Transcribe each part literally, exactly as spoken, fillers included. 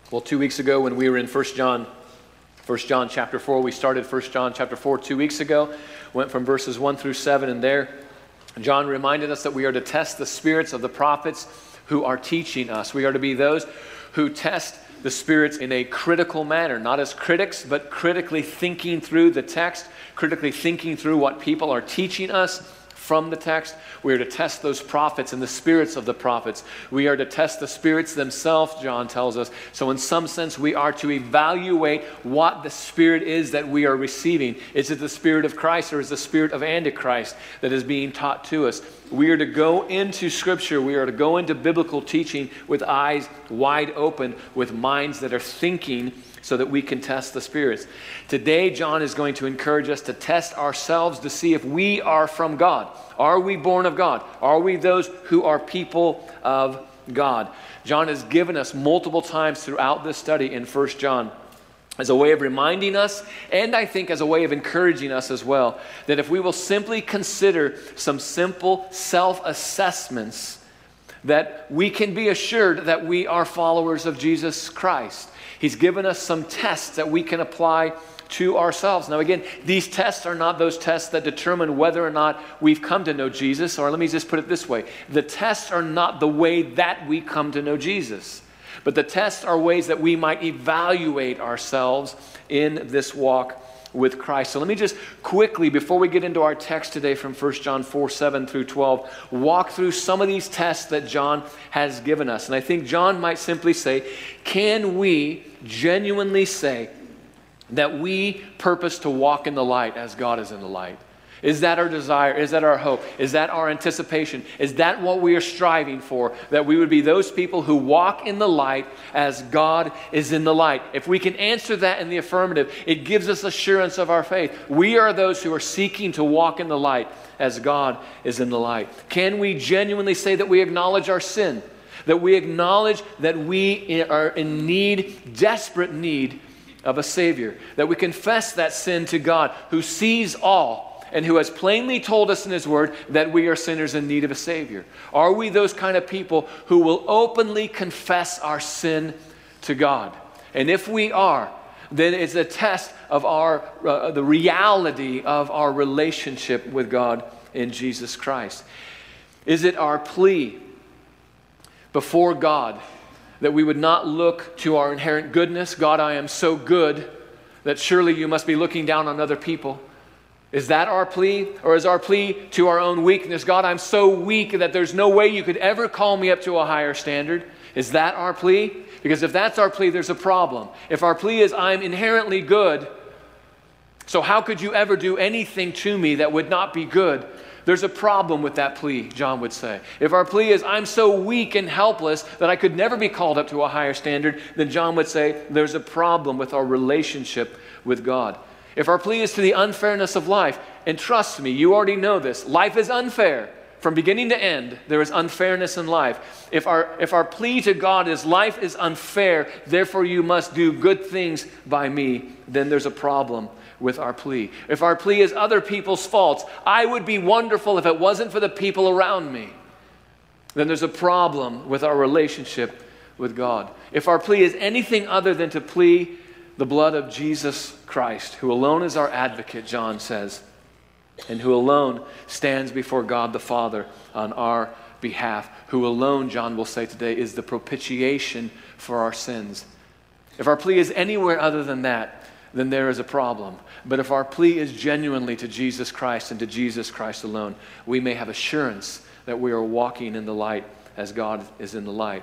Well, two weeks ago when we were in First John, First John chapter four, we started First John chapter four two weeks ago, went from verses one through seven, and there John reminded us that we are to test the spirits of the prophets who are teaching us. We are to be those who test the spirits in a critical manner, not as critics, but critically thinking through the text, critically thinking through what people are teaching us from the text. We are to test those prophets and the spirits of the prophets. We are to test the spirits themselves, John tells us. So in some sense, we are to evaluate what the spirit is that we are receiving. Is it the spirit of Christ or is it the spirit of Antichrist that is being taught to us? We are to go into Scripture. We are to go into biblical teaching with eyes wide open, with minds that are thinking, so that we can test the spirits. Today, John is going to encourage us to test ourselves to see if we are from God. Are we born of God? Are we those who are people of God? John has given us multiple times throughout this study in First John as a way of reminding us, and I think as a way of encouraging us as well, that if we will simply consider some simple self-assessments, that we can be assured that we are followers of Jesus Christ. He's given us some tests that we can apply to ourselves. Now again, these tests are not those tests that determine whether or not we've come to know Jesus, or let me just put it this way. The tests are not the way that we come to know Jesus, but the tests are ways that we might evaluate ourselves in this walk with Christ. So let me just quickly, before we get into our text today from First John four, seven through twelve, walk through some of these tests that John has given us. And I think John might simply say, can we genuinely say that we purpose to walk in the light as God is in the light? Is that our desire? Is that our hope? Is that our anticipation? Is that what we are striving for? That we would be those people who walk in the light as God is in the light. If we can answer that in the affirmative, it gives us assurance of our faith. We are those who are seeking to walk in the light as God is in the light. Can we genuinely say that we acknowledge our sin? That we acknowledge that we are in need, desperate need of a Savior? That we confess that sin to God who sees all, and who has plainly told us in His Word that we are sinners in need of a Savior? Are we those kind of people who will openly confess our sin to God? And if we are, then it's a test of our uh, the reality of our relationship with God in Jesus Christ. Is it our plea before God that we would not look to our inherent goodness? God, I am so good that surely you must be looking down on other people. Is that our plea? Or is our plea to our own weakness? God, I'm so weak that there's no way you could ever call me up to a higher standard. Is that our plea? Because if that's our plea, there's a problem. If our plea is, I'm inherently good, so how could you ever do anything to me that would not be good? There's a problem with that plea, John would say. If our plea is, I'm so weak and helpless that I could never be called up to a higher standard, then John would say, there's a problem with our relationship with God. If our plea is to the unfairness of life, and trust me, you already know this, life is unfair. From beginning to end, there is unfairness in life. If our, if our plea to God is, life is unfair, therefore you must do good things by me, then there's a problem with our plea. If our plea is other people's faults, I would be wonderful if it wasn't for the people around me, then there's a problem with our relationship with God. If our plea is anything other than to plea the blood of Jesus Christ, who alone is our advocate, John says, and who alone stands before God the Father on our behalf, who alone, John will say today, is the propitiation for our sins. If our plea is anywhere other than that, then there is a problem. But if our plea is genuinely to Jesus Christ and to Jesus Christ alone, we may have assurance that we are walking in the light as God is in the light.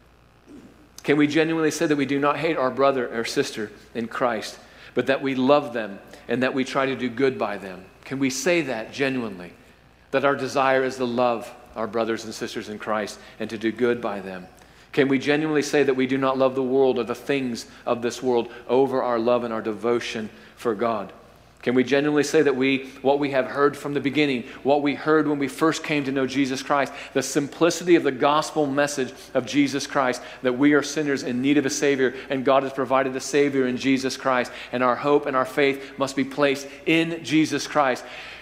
Can we genuinely say that we do not hate our brother or sister in Christ, but that we love them and that we try to do good by them? Can we say that genuinely? That our desire is to love our brothers and sisters in Christ and to do good by them? Can we genuinely say that we do not love the world or the things of this world over our love and our devotion for God? Can we genuinely say that we, what we have heard from the beginning, what we heard when we first came to know Jesus Christ, the simplicity of the gospel message of Jesus Christ, that we are sinners in need of a Savior, and God has provided a Savior in Jesus Christ, and our hope and our faith must be placed in Jesus Christ.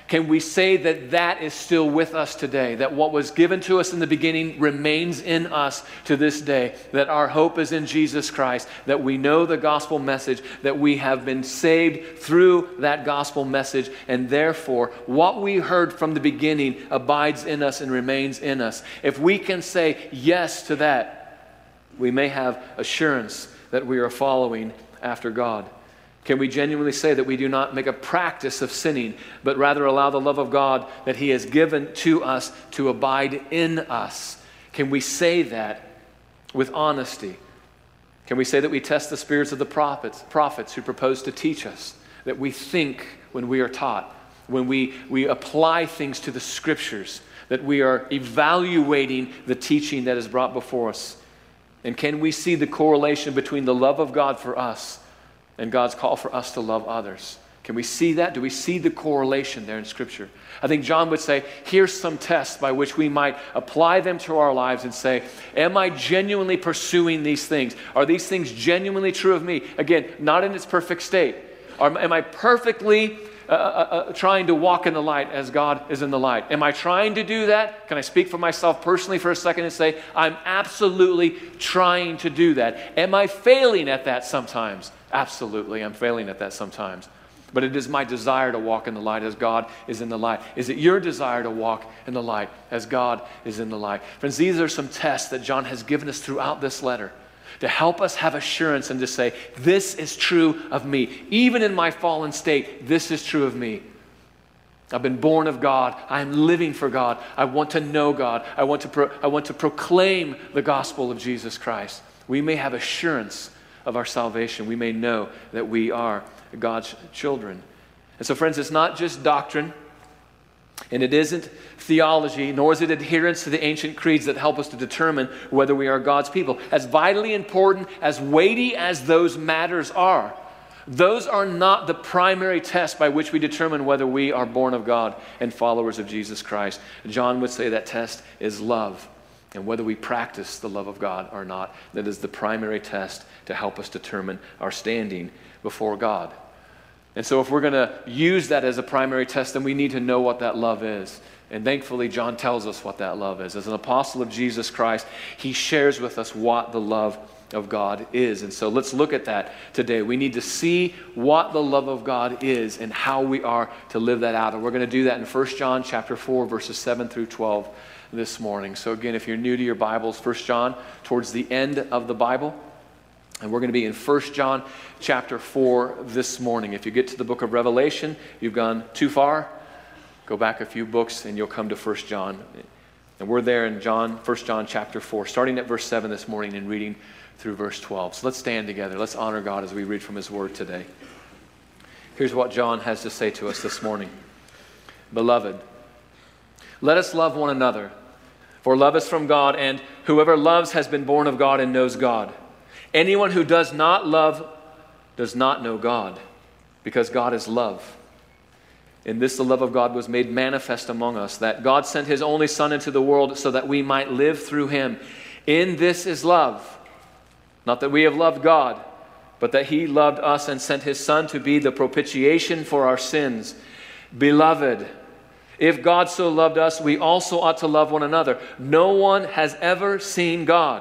Can we say that that is still with us today? That what was given to us in the beginning remains in us to this day? That our hope is in Jesus Christ? That we know the gospel message? That we have been saved through that gospel message? And therefore, what we heard from the beginning abides in us and remains in us. If we can say yes to that, we may have assurance that we are following after God. Can we genuinely say that we do not make a practice of sinning, but rather allow the love of God that He has given to us to abide in us? Can we say that with honesty? Can we say that we test the spirits of the prophets, prophets who propose to teach us, that we think when we are taught, when we, we apply things to the Scriptures, that we are evaluating the teaching that is brought before us? And can we see the correlation between the love of God for us and God's call for us to love others? Can we see that? Do we see the correlation there in Scripture? I think John would say, here's some tests by which we might apply them to our lives and say, am I genuinely pursuing these things? Are these things genuinely true of me? Again, not in its perfect state. Or am I perfectly uh, uh, uh, trying to walk in the light as God is in the light? Am I trying to do that? Can I speak for myself personally for a second and say, I'm absolutely trying to do that. Am I failing at that sometimes? Absolutely, I'm failing at that sometimes. But it is my desire to walk in the light as God is in the light. Is it your desire to walk in the light as God is in the light? Friends, these are some tests that John has given us throughout this letter to help us have assurance and to say, this is true of me. Even in my fallen state, this is true of me. I've been born of God. I'm living for God. I want to know God. I want to pro- I want to proclaim the gospel of Jesus Christ. We may have assurance of our salvation. We may know that we are God's children. And so, friends, it's not just doctrine, and it isn't theology, nor is it adherence to the ancient creeds that help us to determine whether we are God's people. As vitally important, as weighty as those matters are, those are not the primary test by which we determine whether we are born of God and followers of Jesus Christ. John would say that test is love. And whether we practice the love of God or not, that is the primary test to help us determine our standing before God. And so if we're going to use that as a primary test, then we need to know what that love is. And thankfully, John tells us what that love is. As an apostle of Jesus Christ, he shares with us what the love of God is. And so let's look at that today. We need to see what the love of God is and how we are to live that out. And we're going to do that in First John chapter four, verses seven through twelve this morning. So again, if you're new to your Bibles, First John, towards the end of the Bible. And we're going to be in First John chapter four this morning. If you get to the book of Revelation, you've gone too far. Go back a few books and you'll come to First John. And we're there in John, First John chapter four, starting at verse seven this morning and reading through verse twelve. So let's stand together. Let's honor God as we read from His Word today. Here's what John has to say to us this morning. Beloved, let us love one another, for love is from God, and whoever loves has been born of God and knows God. Anyone who does not love does not know God, because God is love. In this the love of God was made manifest among us, that God sent His only Son into the world so that we might live through Him. In this is love. Not that we have loved God, but that He loved us and sent His Son to be the propitiation for our sins. Beloved, if God so loved us, we also ought to love one another. No one has ever seen God.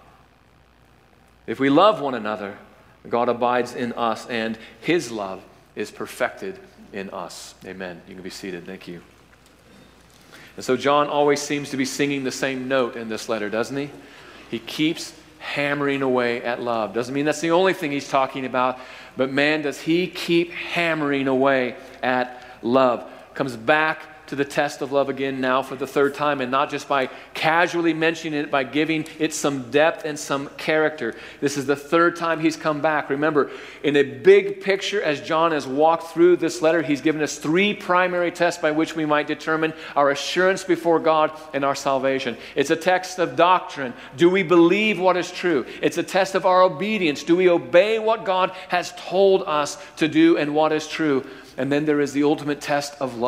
If we love one another, God abides in us, and His love is perfected in us. Amen. You can be seated. Thank you. And so John always seems to be singing the same note in this letter, doesn't he? He keeps hammering away at love. Doesn't mean that's the only thing he's talking about, but man, does he keep hammering away at love. Comes back to the test of love again now for the third time, and not just by casually mentioning it, by giving it some depth and some character. This is the third time he's come back. Remember, in a big picture, as John has walked through this letter, he's given us three primary tests by which we might determine our assurance before God and our salvation. It's a text of doctrine. Do we believe what is true? It's a test of our obedience. Do we obey what God has told us to do and what is true? And then there is the ultimate test of love.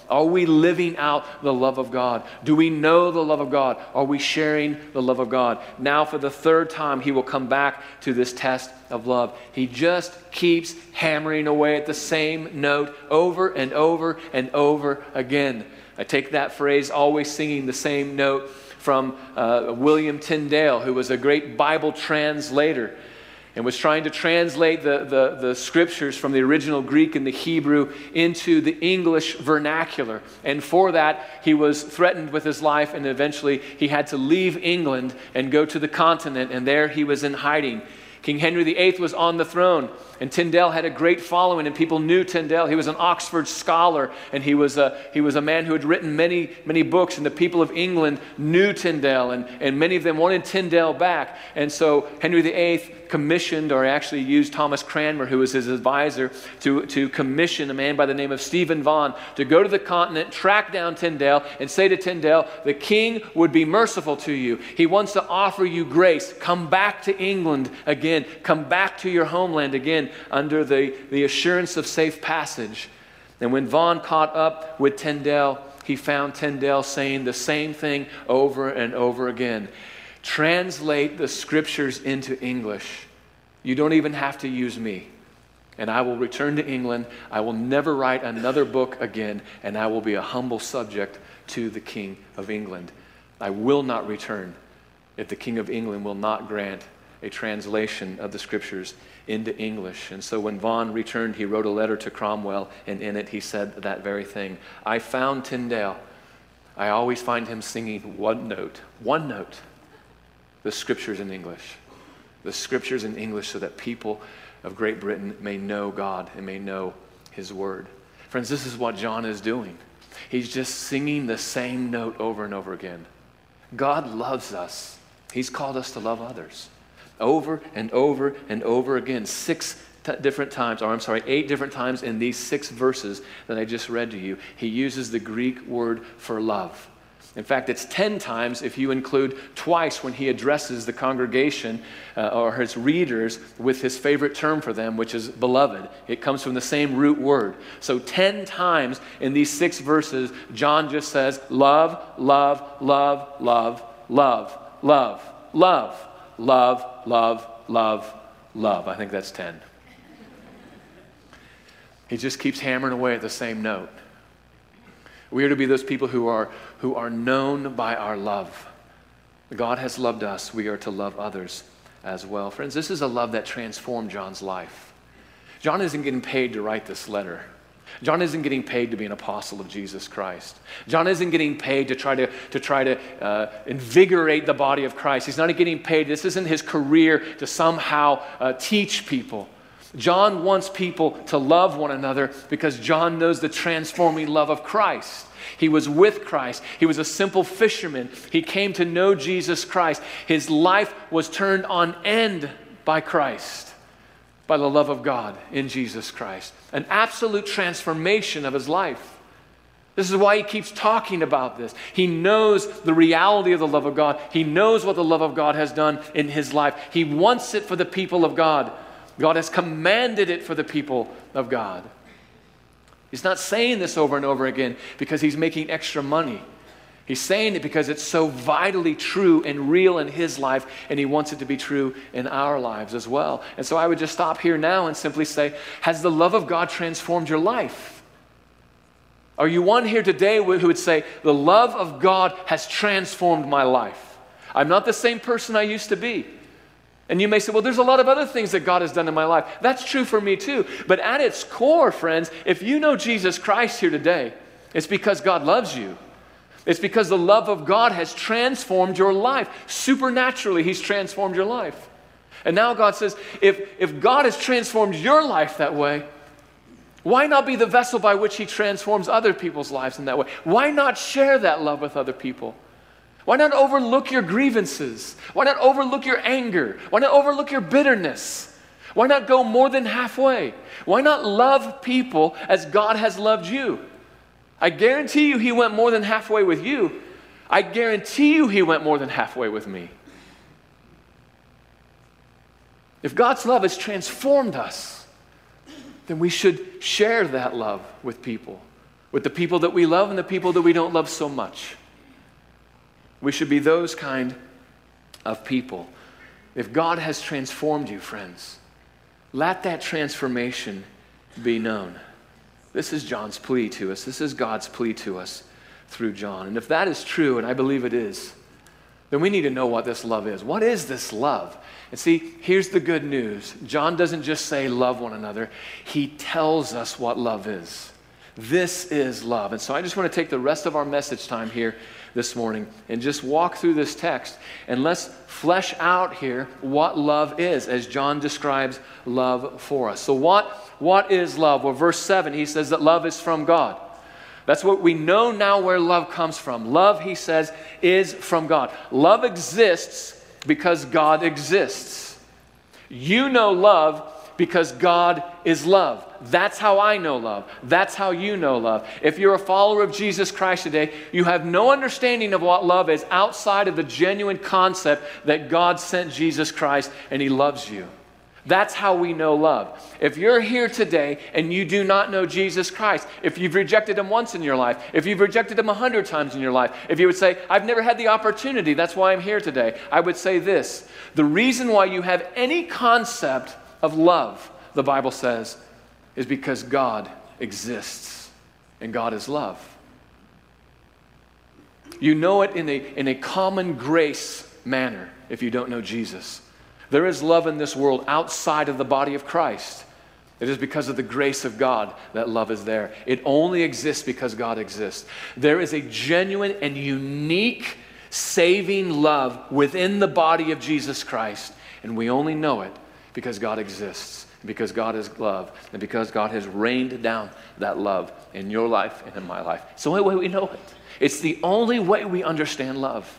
Are we living out the love of God? Do we know the love of God? Are we sharing the love of God? Now for the third time, he will come back to this test of love. He just keeps hammering away at the same note over and over and over again. I take that phrase, always singing the same note, from uh, William Tyndale, who was a great Bible translator and was trying to translate the, the, the scriptures from the original Greek and the Hebrew into the English vernacular. And for that, he was threatened with his life, and eventually he had to leave England and go to the continent, and there he was in hiding. King Henry the Eighth was on the throne, and Tyndale had a great following, and people knew Tyndale. He was an Oxford scholar, and he was a, he was a man who had written many, many books, and the people of England knew Tyndale, and, and many of them wanted Tyndale back. And so Henry the Eighth commissioned, or actually used Thomas Cranmer, who was his advisor, to, to commission a man by the name of Stephen Vaughan to go to the continent, track down Tyndale, and say to Tyndale, the king would be merciful to you. He wants to offer you grace. Come back to England again. Come back to your homeland again under the, the assurance of safe passage. And when Vaughan caught up with Tyndale, he found Tyndale saying the same thing over and over again. Translate the scriptures into English. You don't even have to use me. And I will return to England. I will never write another book again, and I will be a humble subject to the King of England. I will not return if the King of England will not grant a translation of the scriptures into English. And so when Vaughan returned, he wrote a letter to Cromwell, and in it he said that very thing. I found Tyndale. I always find him singing one note, one note, the scriptures in English. The scriptures in English so that people of Great Britain may know God and may know his word. Friends, this is what John is doing. He's just singing the same note over and over again. God loves us. He's called us to love others. Over and over and over again. Six t- different times, or I'm sorry, eight different times in these six verses that I just read to you, he uses the Greek word for love. In fact, it's ten times if you include twice when he addresses the congregation uh, or his readers with his favorite term for them, which is beloved. It comes from the same root word. So ten times in these six verses, John just says, love, love, love, love, love, love, love, love, love, love, love. I think that's ten. He just keeps hammering away at the same note. We are to be those people who are, who are known by our love. God has loved us. We are to love others as well. Friends, this is a love that transformed John's life. John isn't getting paid to write this letter. John isn't getting paid to be an apostle of Jesus Christ. John isn't getting paid to try to, to, try to uh, invigorate the body of Christ. He's not getting paid. This isn't his career to somehow uh, teach people. John wants people to love one another because John knows the transforming love of Christ. He was with Christ. He was a simple fisherman. He came to know Jesus Christ. His life was turned on end by Christ, by the love of God in Jesus Christ. An absolute transformation of his life. This is why he keeps talking about this. He knows the reality of the love of God. He knows what the love of God has done in his life. He wants it for the people of God. God has commanded it for the people of God. He's not saying this over and over again because he's making extra money. He's saying it because it's so vitally true and real in his life, and he wants it to be true in our lives as well. And so I would just stop here now and simply say, has the love of God transformed your life? Are you one here today who would say, the love of God has transformed my life? I'm not the same person I used to be. And you may say, well, there's a lot of other things that God has done in my life. That's true for me too. But at its core, friends, if you know Jesus Christ here today, it's because God loves you. It's because the love of God has transformed your life. Supernaturally, he's transformed your life. And now God says, if, if God has transformed your life that way, why not be the vessel by which he transforms other people's lives in that way? Why not share that love with other people? Why not overlook your grievances? Why not overlook your anger? Why not overlook your bitterness? Why not go more than halfway? Why not love people as God has loved you? I guarantee you he went more than halfway with you. I guarantee you he went more than halfway with me. If God's love has transformed us, then we should share that love with people. with the people that we love and the people that we don't love so much. We should be those kind of people. If God has transformed you, friends, let that transformation be known. This is John's plea to us. This is God's plea to us through John. And if that is true, and I believe it is, then we need to know what this love is. What is this love? And see, here's the good news. John doesn't just say love one another. He tells us what love is. This is love. And so I just want to take the rest of our message time here this morning and just walk through this text and let's flesh out here what love is as John describes love for us. So what, what is love? Well, verse seven, he says that love is from God. That's what we know now where love comes from. Love, he says, is from God. Love exists because God exists. You know love because God is love. That's how I know love. That's how you know love. If you're a follower of Jesus Christ today, you have no understanding of what love is outside of the genuine concept that God sent Jesus Christ and He loves you. That's how we know love. If you're here today and you do not know Jesus Christ, if you've rejected Him once in your life, if you've rejected Him a hundred times in your life, if you would say, I've never had the opportunity, that's why I'm here today, I would say this. The reason why you have any concept of love, the Bible says, is because God exists and God is love. You know it in a, in a common grace manner if you don't know Jesus. There is love in this world outside of the body of Christ. It is because of the grace of God that love is there. It only exists because God exists. There is a genuine and unique saving love within the body of Jesus Christ, and we only know it because God exists, because God is love, and because God has rained down that love in your life and in my life. It's the only way we know it. It's the only way we understand love.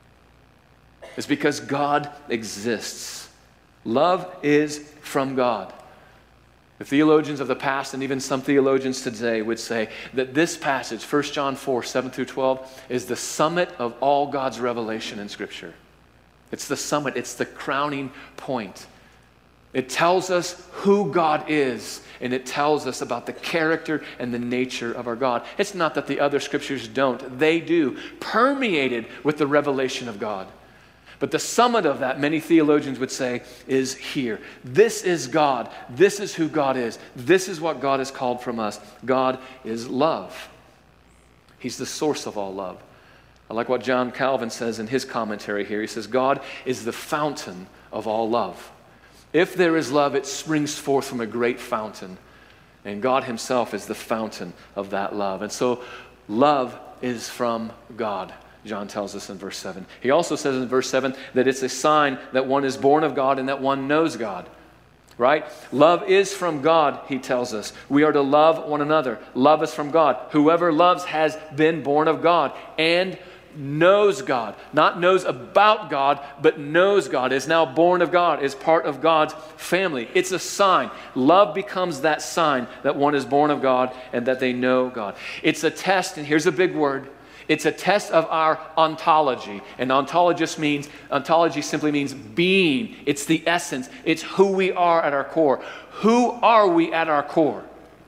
It's because God exists. Love is from God. The theologians of the past and even some theologians today would say that this passage, First John four, seven through twelve, is the summit of all God's revelation in Scripture. It's the summit. It's the crowning point. It tells us who God is, and it tells us about the character and the nature of our God. It's not that the other Scriptures don't. They do, permeated with the revelation of God. But the summit of that, many theologians would say, is here. This is God. This is who God is. This is what God has called from us. God is love. He's the source of all love. I like what John Calvin says in his commentary here. He says, God is the fountain of all love. If there is love, it springs forth from a great fountain. And God Himself is the fountain of that love. And so love is from God, John tells us in verse seven. He also says in verse seven that it's a sign that one is born of God and that one knows God. Right? Love is from God, he tells us. We are to love one another. Love is from God. Whoever loves has been born of God and knows God. Not knows about God, but knows God, is now born of God, is part of God's family. It's a sign. Love becomes that sign that one is born of God and that they know God. It's a test, and here's a big word. It's a test of our ontology. And ontologist means, ontology simply means being. It's the essence. It's who we are at our core. Who are we at our core?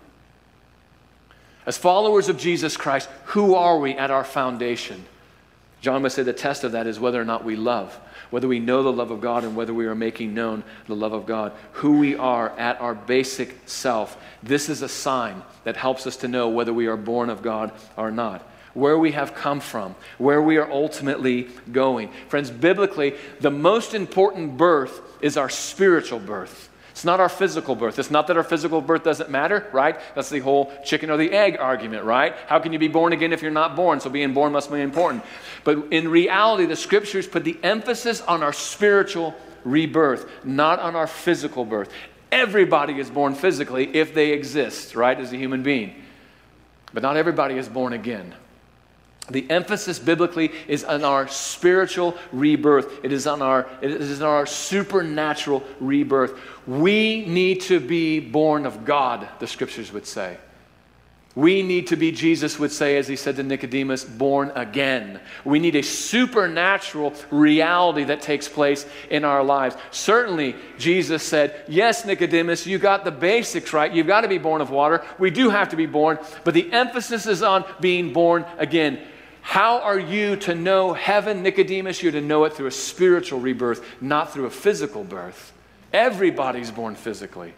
As followers of Jesus Christ, who are we at our foundation? John would say the test of that is whether or not we love, whether we know the love of God and whether we are making known the love of God. Who we are at our basic self. This is a sign that helps us to know whether we are born of God or not. Where we have come from, where we are ultimately going. Friends, biblically, the most important birth is our spiritual birth. It's not our physical birth. It's not that our physical birth doesn't matter, right? That's the whole chicken or the egg argument, right? How can you be born again if you're not born? So being born must be important. But in reality, the Scriptures put the emphasis on our spiritual rebirth, not on our physical birth. Everybody is born physically if they exist, right, as a human being. But not everybody is born again. The emphasis biblically is on our spiritual rebirth. It is on our, it is on our supernatural rebirth. We need to be born of God, the Scriptures would say. We need to be, Jesus would say, as he said to Nicodemus, born again. We need a supernatural reality that takes place in our lives. Certainly, Jesus said, yes, Nicodemus, you got the basics right. You've got to be born of water. We do have to be born, but the emphasis is on being born again. How are you to know heaven, Nicodemus? You're to know it through a spiritual rebirth, not through a physical birth. Everybody's born physically.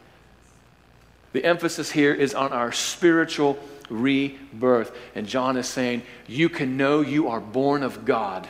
The emphasis here is on our spiritual rebirth. And John is saying, you can know you are born of God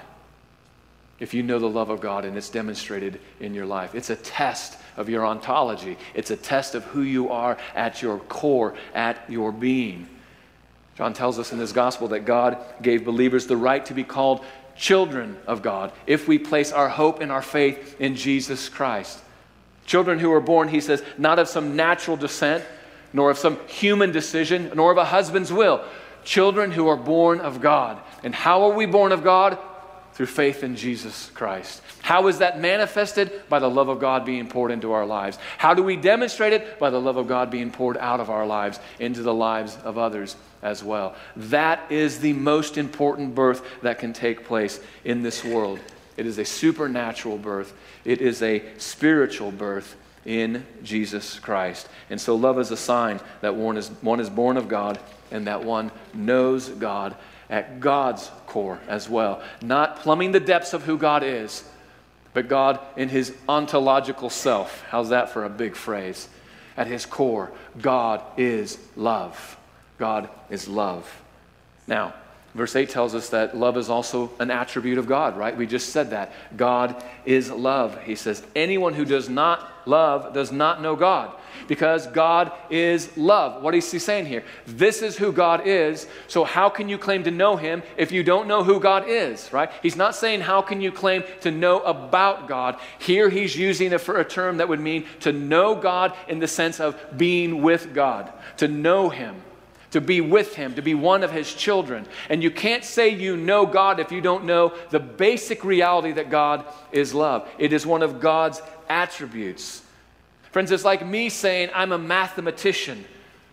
if you know the love of God, and it's demonstrated in your life. It's a test of your ontology. It's a test of who you are at your core, at your being. John tells us in his gospel that God gave believers the right to be called children of God if we place our hope and our faith in Jesus Christ. Children who are born, he says, not of some natural descent, nor of some human decision, nor of a husband's will. Children who are born of God. And how are we born of God? Through faith in Jesus Christ. How is that manifested? By the love of God being poured into our lives. How do we demonstrate it? By the love of God being poured out of our lives into the lives of others as well. That is the most important birth that can take place in this world. It is a supernatural birth. It is a spiritual birth in Jesus Christ. And so love is a sign that one is, one is born of God and that one knows God at God's core as well. Not plumbing the depths of who God is, but God in his ontological self. How's that for a big phrase? At his core, God is love. God is love. Now, verse eight tells us that love is also an attribute of God, right? We just said that. God is love. He says, anyone who does not love does not know God, because God is love. What is he saying here? This is who God is, so how can you claim to know him if you don't know who God is, right? He's not saying how can you claim to know about God. Here he's using it for a term that would mean to know God in the sense of being with God, to know him, to be with him, to be one of his children. And you can't say you know God if you don't know the basic reality that God is love. It is one of God's attributes. Friends, it's like me saying I'm a mathematician.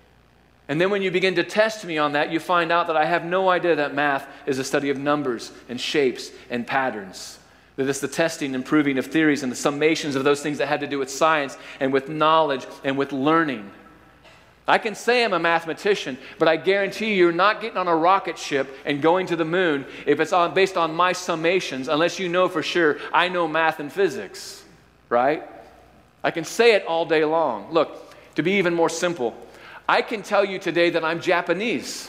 And then when you begin to test me on that, you find out that I have no idea that math is a study of numbers and shapes and patterns. That it's the testing and proving of theories and the summations of those things that have to do with science and with knowledge and with learning. I can say I'm a mathematician, but I guarantee you you're not getting on a rocket ship and going to the moon if it's on, based on my summations, unless you know for sure I know math and physics, right? I can say it all day long. Look, to be even more simple, I can tell you today that I'm Japanese.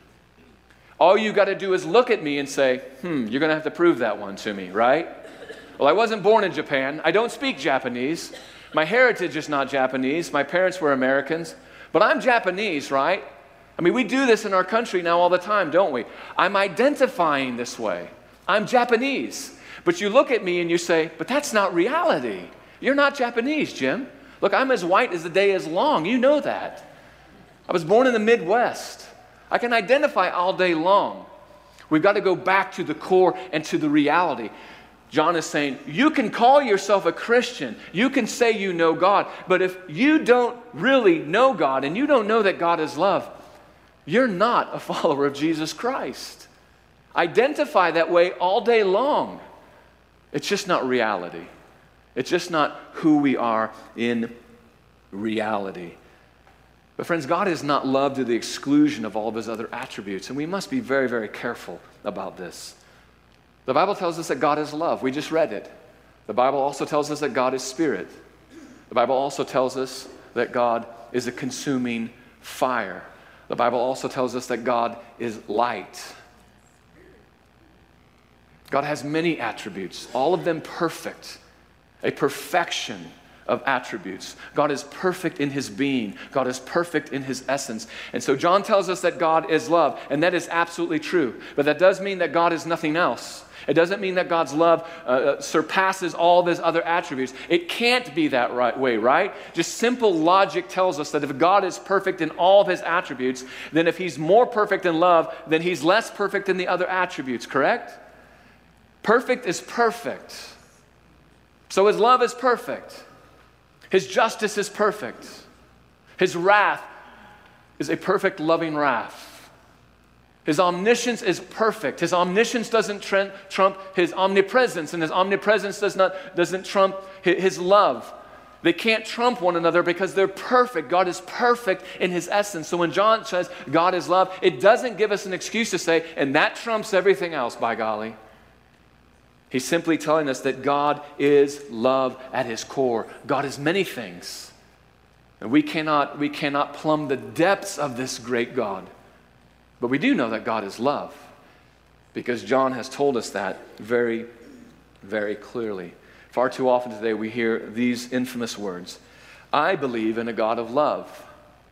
All you got to do is look at me and say, hmm, you're going to have to prove that one to me, right? Well, I wasn't born in Japan. I don't speak Japanese. My heritage is not Japanese. My parents were Americans. But I'm Japanese, right? I mean, we do this in our country now all the time, don't we? I'm identifying this way. I'm Japanese. But you look at me and you say, but that's not reality. You're not Japanese, Jim. Look, I'm as white as the day is long. You know that. I was born in the Midwest. I can identify all day long. We've got to go back to the core and to the reality. John is saying, you can call yourself a Christian. You can say you know God. But if you don't really know God and you don't know that God is love, you're not a follower of Jesus Christ. Identify that way all day long. It's just not reality. It's just not who we are in reality. But friends, God is not love to the exclusion of all of his other attributes. And we must be very, very careful about this. The Bible tells us that God is love. We just read it. The Bible also tells us that God is spirit. The Bible also tells us that God is a consuming fire. The Bible also tells us that God is light. God has many attributes, all of them perfect, a perfection of attributes. God is perfect in his being. God is perfect in his essence. And so John tells us that God is love, and that is absolutely true. But that does mean that God is nothing else. It doesn't mean that God's love uh, surpasses all of his other attributes. It can't be that right way, right? Just simple logic tells us that if God is perfect in all of his attributes, then if he's more perfect in love, then he's less perfect in the other attributes, correct? Perfect is perfect. So his love is perfect. His justice is perfect. His wrath is a perfect loving wrath. His omniscience is perfect. His omniscience doesn't tr- trump his omnipresence, and his omnipresence does not, doesn't trump his, his love. They can't trump one another because they're perfect. God is perfect in his essence. So when John says God is love, it doesn't give us an excuse to say, and that trumps everything else, by golly. He's simply telling us that God is love at his core. God is many things. And we cannot, we cannot plumb the depths of this great God. But we do know that God is love, because John has told us that very, very clearly. Far too often today we hear these infamous words, I believe in a God of love.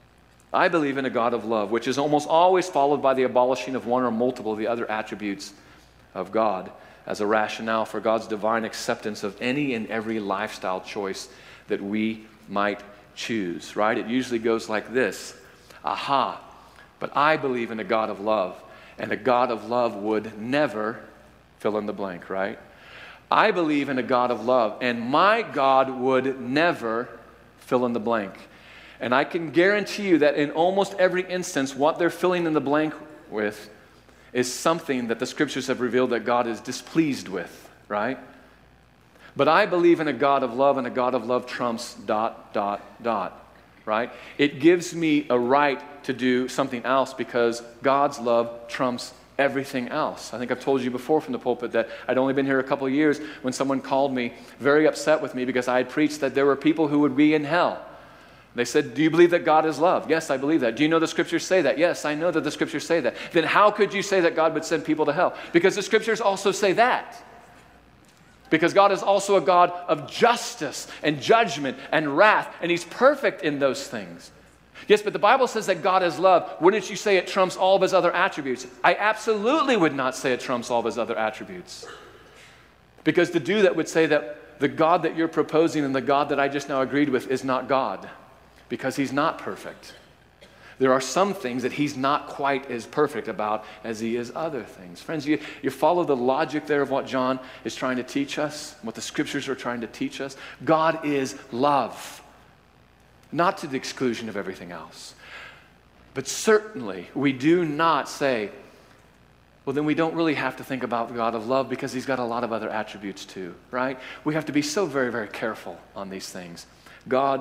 I believe in a God of love, which is almost always followed by the abolishing of one or multiple of the other attributes of God as a rationale for God's divine acceptance of any and every lifestyle choice that we might choose, right? It usually goes like this, aha, but I believe in a God of love, and a God of love would never fill in the blank, right? I believe in a God of love, and my God would never fill in the blank. And I can guarantee you that in almost every instance, what they're filling in the blank with is something that the scriptures have revealed that God is displeased with, right? But I believe in a God of love, and a God of love trumps dot, dot, dot, right? It gives me a right to do something else because God's love trumps everything else. I think I've told you before from the pulpit that I'd only been here a couple of years when someone called me very upset with me because I had preached that there were people who would be in hell. They said, do you believe that God is love? Yes, I believe that. Do you know the scriptures say that? Yes, I know that the scriptures say that. Then how could you say that God would send people to hell? Because the scriptures also say that. Because God is also a God of justice and judgment and wrath, and he's perfect in those things. Yes, but the Bible says that God is love. Wouldn't you say it trumps all of his other attributes? I absolutely would not say it trumps all of his other attributes. Because to do that would say that the God that you're proposing and the God that I just now agreed with is not God. Because he's not perfect. There are some things that he's not quite as perfect about as he is other things. Friends, you, you follow the logic there of what John is trying to teach us, what the scriptures are trying to teach us. God is love. Not to the exclusion of everything else. But certainly, we do not say, well, then we don't really have to think about the God of love because he's got a lot of other attributes too, right? We have to be so very, very careful on these things. God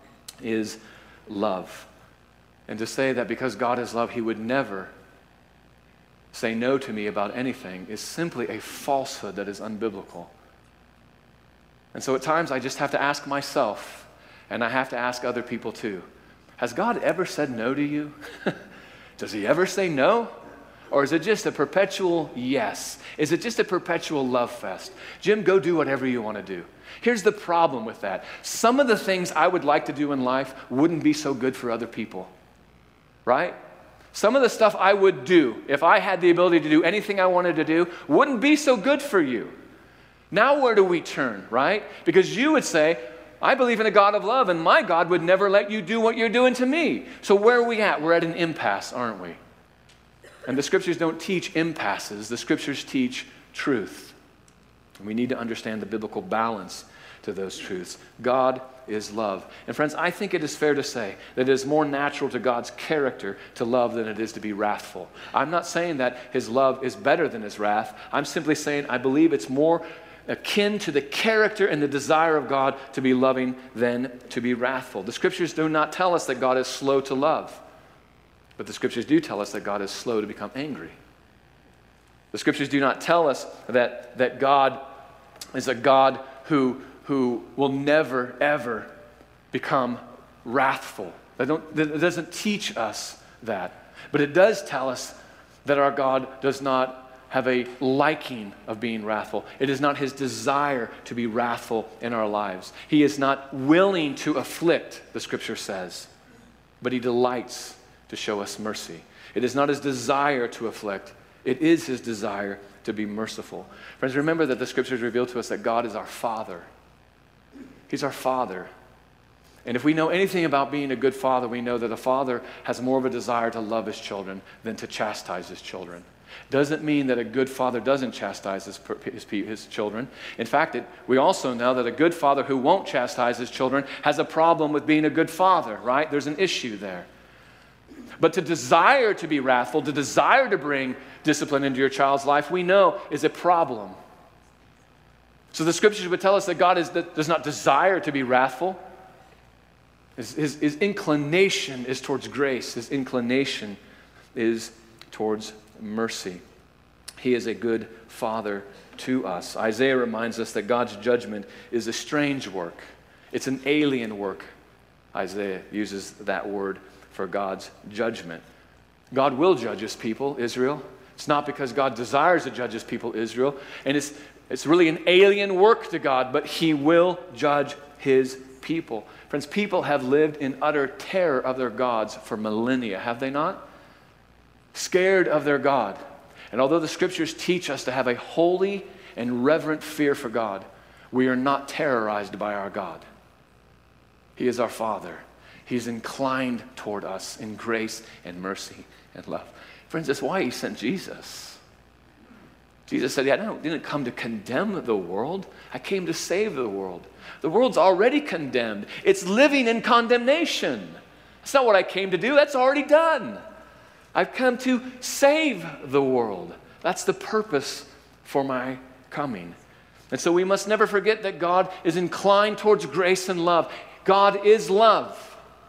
is love. And to say that because God is love, he would never say no to me about anything is simply a falsehood that is unbiblical. And so at times I just have to ask myself, and I have to ask other people too, has God ever said no to you? Does he ever say no? Or is it just a perpetual yes? Is it just a perpetual love fest? Jim, go do whatever you want to do. Here's the problem with that. Some of the things I would like to do in life wouldn't be so good for other people. Right? Some of the stuff I would do, if I had the ability to do anything I wanted to do, wouldn't be so good for you. Now where do we turn, right? Because you would say, I believe in a God of love, and my God would never let you do what you're doing to me. So where are we at? We're at an impasse, aren't we? And the scriptures don't teach impasses. The scriptures teach truth. And we need to understand the biblical balance to those truths. God is love. And friends, I think it is fair to say that it is more natural to God's character to love than it is to be wrathful. I'm not saying that his love is better than his wrath. I'm simply saying I believe it's more akin to the character and the desire of God to be loving than to be wrathful. The scriptures do not tell us that God is slow to love, but the scriptures do tell us that God is slow to become angry. The scriptures do not tell us that, that God is a God who who will never, ever become wrathful. That, don't, that doesn't teach us that. But it does tell us that our God does not have a liking of being wrathful. It is not his desire to be wrathful in our lives. He is not willing to afflict, the scripture says, but he delights to show us mercy. It is not his desire to afflict. It is his desire to be merciful. Friends, remember that the scriptures reveal to us that God is our Father. He's our Father. And if we know anything about being a good father, we know that a father has more of a desire to love his children than to chastise his children. Doesn't mean that a good father doesn't chastise his, his, his children. In fact, it, we also know that a good father who won't chastise his children has a problem with being a good father, right? There's an issue there. But to desire to be wrathful, to desire to bring discipline into your child's life, we know is a problem. So the scriptures would tell us that God is, that does not desire to be wrathful. His, his, his inclination is towards grace. His inclination is towards mercy. He is a good father to us. Isaiah reminds us that God's judgment is a strange work. It's an alien work. Isaiah uses that word for God's judgment. God will judge his people, Israel. It's not because God desires to judge his people, Israel. And it's, it's really an alien work to God, but he will judge his people. Friends, people have lived in utter terror of their gods for millennia, have they not? Scared of their God. And although the scriptures teach us to have a holy and reverent fear for God, we are not terrorized by our God. He is our Father. He's inclined toward us in grace and mercy and love. Friends, that's why he sent Jesus. Jesus said, yeah, I don't- didn't come to condemn the world. I came to save the world. The world's already condemned. It's living in condemnation. That's not what I came to do. That's already done. I've come to save the world. That's the purpose for my coming. And so we must never forget that God is inclined towards grace and love. God is love.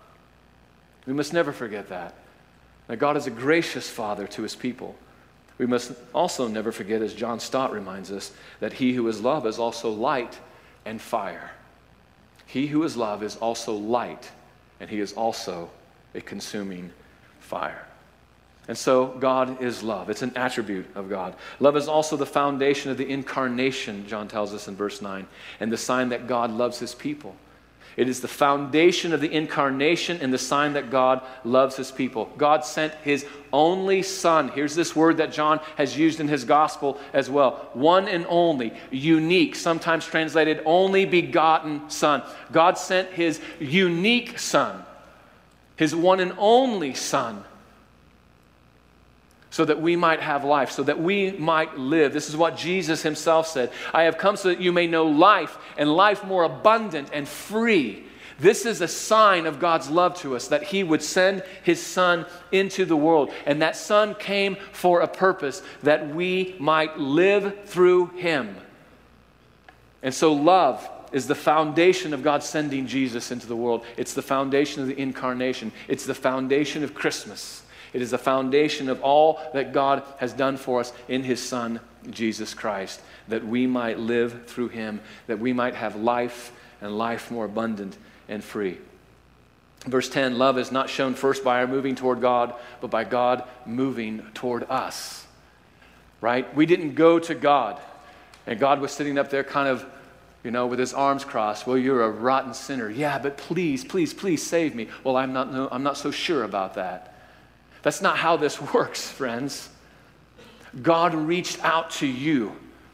We must never forget that. That God is a gracious Father to his people. We must also never forget, as John Stott reminds us, that he who is love is also light and fire. He who is love is also light, and he is also a consuming fire. And so God is love. It's an attribute of God. Love is also the foundation of the incarnation, John tells us in verse nine, and the sign that God loves his people. It is the foundation of the incarnation and the sign that God loves his people. God sent his only Son. Here's this word that John has used in his gospel as well. One and only, unique, sometimes translated only begotten Son. God sent his unique Son, his one and only Son, so that we might have life, so that we might live. This is what Jesus himself said. I have come so that you may know life, and life more abundant and free. This is a sign of God's love to us, that he would send his Son into the world. And that Son came for a purpose, that we might live through him. And so love is the foundation of God sending Jesus into the world. It's the foundation of the incarnation. It's the foundation of Christmas. It is the foundation of all that God has done for us in his Son, Jesus Christ, that we might live through him, that we might have life and life more abundant and free. Verse ten, love is not shown first by our moving toward God, but by God moving toward us. Right? We didn't go to God, and God was sitting up there kind of, you know, with his arms crossed. Well, you're a rotten sinner. Yeah, but please, please, please save me. Well, I'm not, no, I'm not so sure about that. That's not how this works, friends. God reached out to you.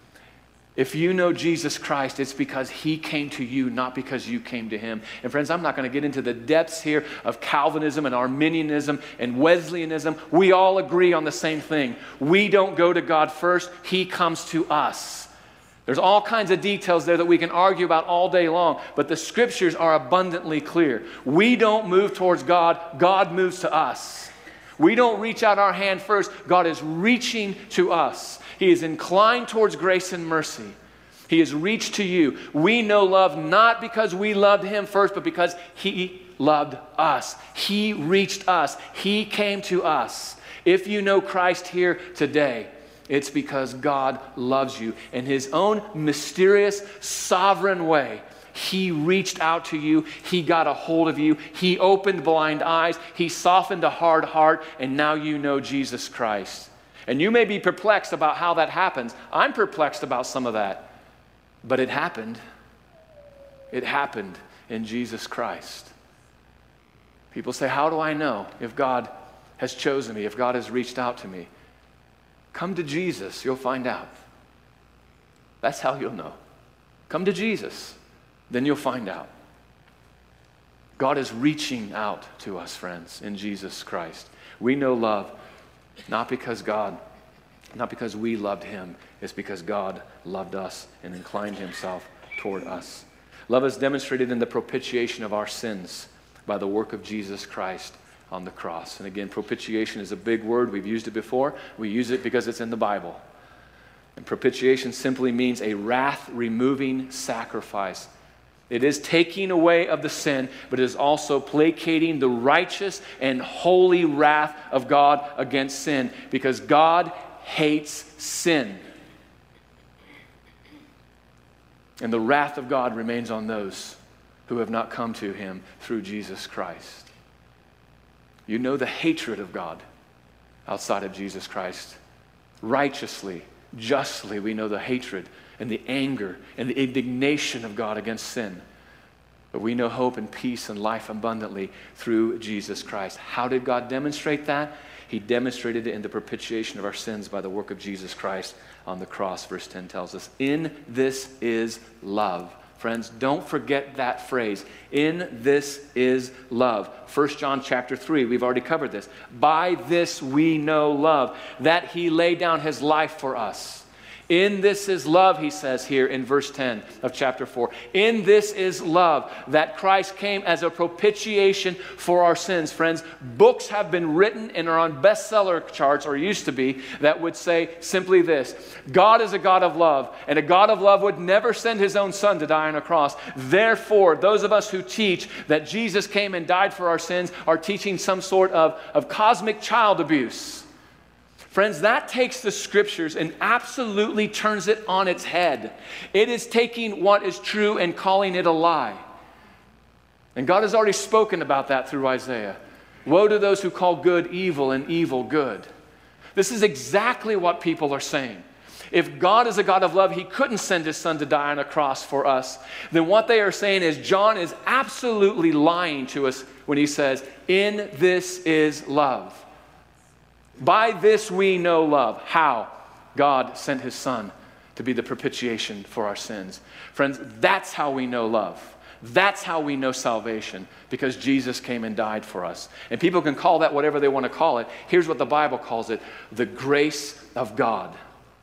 If you know Jesus Christ, it's because he came to you, not because you came to him. And friends, I'm not going to get into the depths here of Calvinism and Arminianism and Wesleyanism. We all agree on the same thing. We don't go to God first. He comes to us. There's all kinds of details there that we can argue about all day long, but the scriptures are abundantly clear. We don't move towards God. God moves to us. We don't reach out our hand first. God is reaching to us. He is inclined towards grace and mercy. He has reached to you. We know love not because we loved him first, but because he loved us. He reached us. He came to us. If you know Christ here today, it's because God loves you. In his own mysterious, sovereign way, he reached out to you. He got a hold of you. He opened blind eyes. He softened a hard heart. And now you know Jesus Christ. And you may be perplexed about how that happens. I'm perplexed about some of that. But it happened. It happened in Jesus Christ. People say, how do I know if God has chosen me, if God has reached out to me? Come to Jesus. You'll find out. That's how you'll know. Come to Jesus. Then you'll find out. God is reaching out to us, friends, in Jesus Christ. We know love not because God, not because we loved him. It's because God loved us and inclined himself toward us. Love is demonstrated in the propitiation of our sins by the work of Jesus Christ on the cross. And again, propitiation is a big word. We've used it before. We use it because it's in the Bible. And propitiation simply means a wrath-removing sacrifice. It is taking away of the sin, but it is also placating the righteous and holy wrath of God against sin, because God hates sin. And the wrath of God remains on those who have not come to him through Jesus Christ. You know the hatred of God outside of Jesus Christ. Righteously, justly, we know the hatred and the anger and the indignation of God against sin. But we know hope and peace and life abundantly through Jesus Christ. How did God demonstrate that? He demonstrated it in the propitiation of our sins by the work of Jesus Christ on the cross. Verse ten tells us, in this is love. Friends, don't forget that phrase. In this is love. First John chapter three, we've already covered this. By this we know love, that he laid down his life for us. In this is love, he says here in verse ten of chapter four. In this is love, that Christ came as a propitiation for our sins. Friends, books have been written and are on bestseller charts, or used to be, that would say simply this: God is a God of love, and a God of love would never send his own son to die on a cross. Therefore, those of us who teach that Jesus came and died for our sins are teaching some sort of, of cosmic child abuse. Friends, that takes the scriptures and absolutely turns it on its head. It is taking what is true and calling it a lie. And God has already spoken about that through Isaiah. Woe to those who call good evil and evil good. This is exactly what people are saying. If God is a God of love, he couldn't send his son to die on a cross for us. Then what they are saying is John is absolutely lying to us when he says, in this is love. By this we know love. How? God sent his son to be the propitiation for our sins. Friends, that's how we know love. That's how we know salvation, because Jesus came and died for us. And people can call that whatever they want to call it. Here's what the Bible calls it: the grace of God.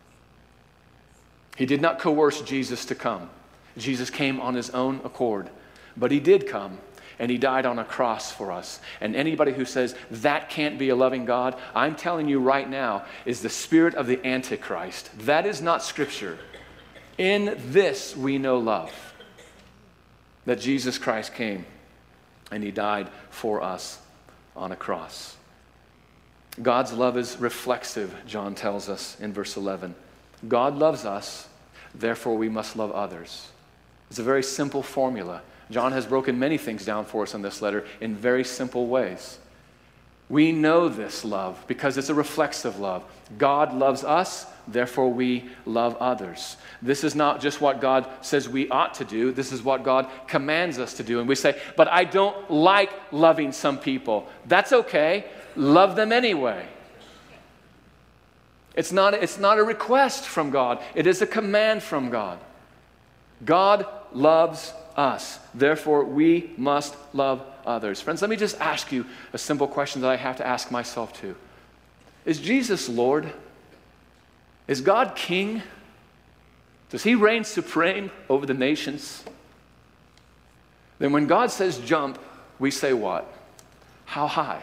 He did not coerce Jesus to come. Jesus came on his own accord. But he did come. And he died on a cross for us. And anybody who says that can't be a loving God, I'm telling you right now, is the spirit of the Antichrist. That is not Scripture. In this we know love, that Jesus Christ came and he died for us on a cross. God's love is reflexive, John tells us in verse eleven. God loves us, therefore we must love others. It's a very simple formula. John has broken many things down for us in this letter in very simple ways. We know this love because it's a reflexive love. God loves us, therefore we love others. This is not just what God says we ought to do. This is what God commands us to do. And we say, but I don't like loving some people. That's okay. Love them anyway. It's not, it's not a request from God. It is a command from God. God loves us. Therefore, we must love others. Friends, let me just ask you a simple question that I have to ask myself too. Is Jesus Lord? Is God King? Does he reign supreme over the nations? Then when God says jump, we say what? How high?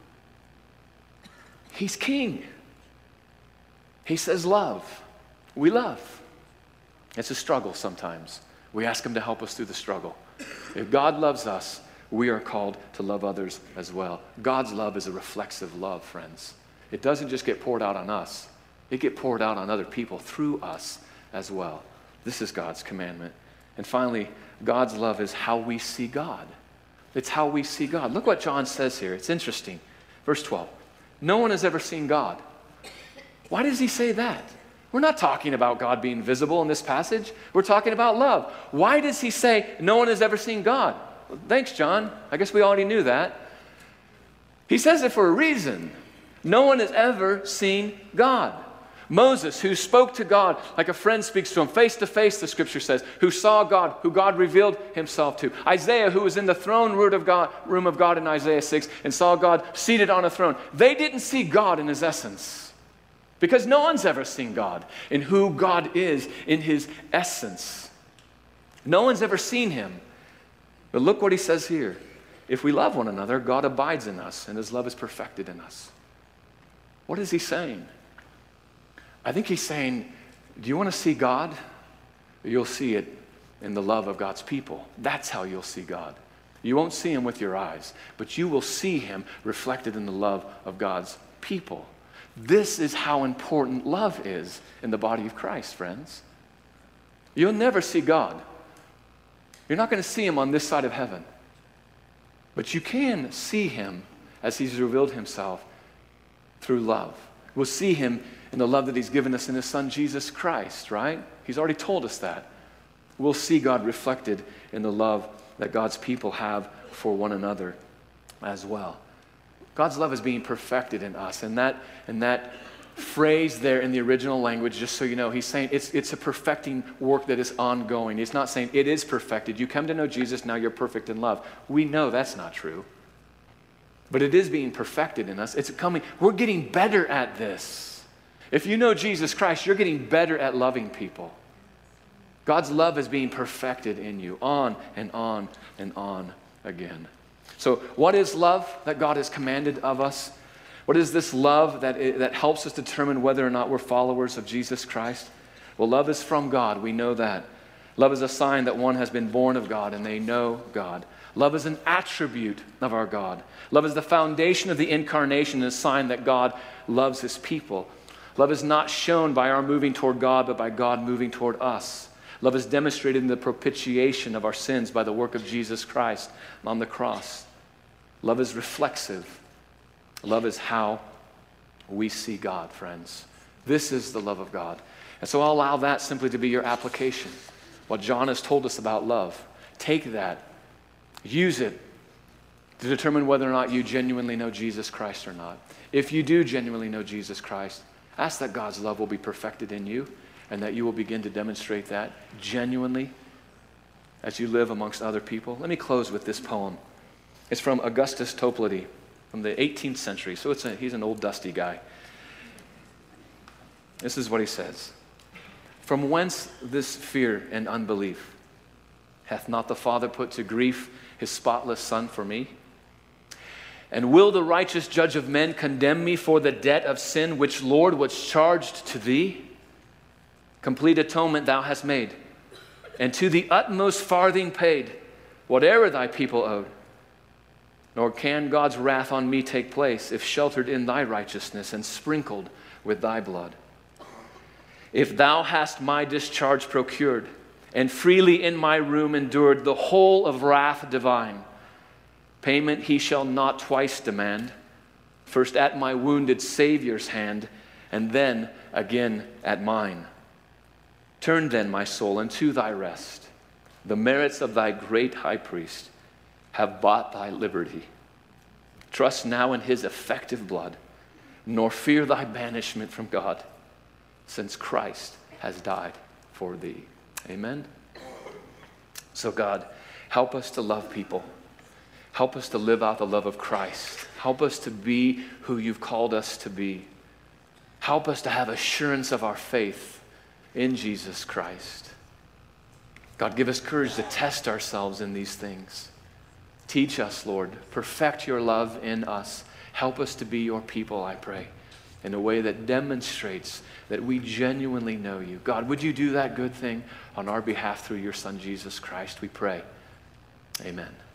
He's King. He says love. We love. It's a struggle sometimes. We ask him to help us through the struggle. If God loves us, we are called to love others as well. God's love is a reflexive love, friends. It doesn't just get poured out on us. It gets poured out on other people through us as well. This is God's commandment. And finally, God's love is how we see God. It's how we see God. Look what John says here. It's interesting. Verse twelve. No one has ever seen God. Why does he say that? We're not talking about God being visible in this passage. We're talking about love. Why does he say no one has ever seen God? Well, thanks, John. I guess we already knew that. He says it for a reason. No one has ever seen God. Moses, who spoke to God like a friend speaks to him, face to face, the scripture says, who saw God, who God revealed himself to. Isaiah, who was in the throne room of God, room of God in Isaiah six and saw God seated on a throne. They didn't see God in his essence. Because no one's ever seen God in who God is in his essence. No one's ever seen him. But look what he says here. if we love one another, God abides in us and his love is perfected in us. What is he saying? I think he's saying, do you want to see God? You'll see it in the love of God's people. That's how you'll see God. You won't see him with your eyes, but you will see him reflected in the love of God's people. This is how important love is in the body of Christ, friends. You'll never see God. You're not going to see him on this side of heaven. But you can see him as he's revealed himself through love. We'll see him in the love that he's given us in his son, Jesus Christ, right? He's already told us that. We'll see God reflected in the love that God's people have for one another as well. God's love is being perfected in us. And that, and that phrase there in the original language, just so you know, he's saying it's, it's a perfecting work that is ongoing. He's not saying it is perfected. You come to know Jesus, now you're perfect in love. We know that's not true. But it is being perfected in us. It's coming. We're getting better at this. If you know Jesus Christ, you're getting better at loving people. God's love is being perfected in you on and on and on again. So what is love that God has commanded of us? What is this love that, that helps us determine whether or not we're followers of Jesus Christ? Well, love is from God. We know that. Love is a sign that one has been born of God and they know God. Love is an attribute of our God. Love is the foundation of the incarnation and a sign that God loves his people. Love is not shown by our moving toward God, but by God moving toward us. Love is demonstrated in the propitiation of our sins by the work of Jesus Christ on the cross. Love is reflexive. Love is how we see God, friends. This is the love of God. And so I'll allow that simply to be your application. What John has told us about love. Take that. Use it to determine whether or not you genuinely know Jesus Christ or not. If you do genuinely know Jesus Christ, ask that God's love will be perfected in you and that you will begin to demonstrate that genuinely as you live amongst other people. Let me close with this poem. It's from Augustus Toplady from the eighteenth century. So it's a, he's an old dusty guy. This is what he says. From whence this fear and unbelief? Hath not the Father put to grief his spotless Son for me? And will the righteous judge of men condemn me for the debt of sin which, Lord, was charged to thee? Complete atonement thou hast made, and to the utmost farthing paid, whatever thy people owed. Nor can God's wrath on me take place if sheltered in thy righteousness and sprinkled with thy blood. If thou hast my discharge procured, and freely in my room endured the whole of wrath divine, payment he shall not twice demand, first at my wounded Savior's hand, and then again at mine. Turn then, my soul, unto thy rest. The merits of thy great high priest have bought thy liberty. Trust now in his effective blood, nor fear thy banishment from God, since Christ has died for thee. Amen? So God, help us to love people. Help us to live out the love of Christ. Help us to be who you've called us to be. Help us to have assurance of our faith in Jesus Christ. God, give us courage to test ourselves in these things. Teach us, Lord. Perfect your love in us. Help us to be your people, I pray, in a way that demonstrates that we genuinely know you. God, would you do that good thing on our behalf through your Son, Jesus Christ, we pray. Amen.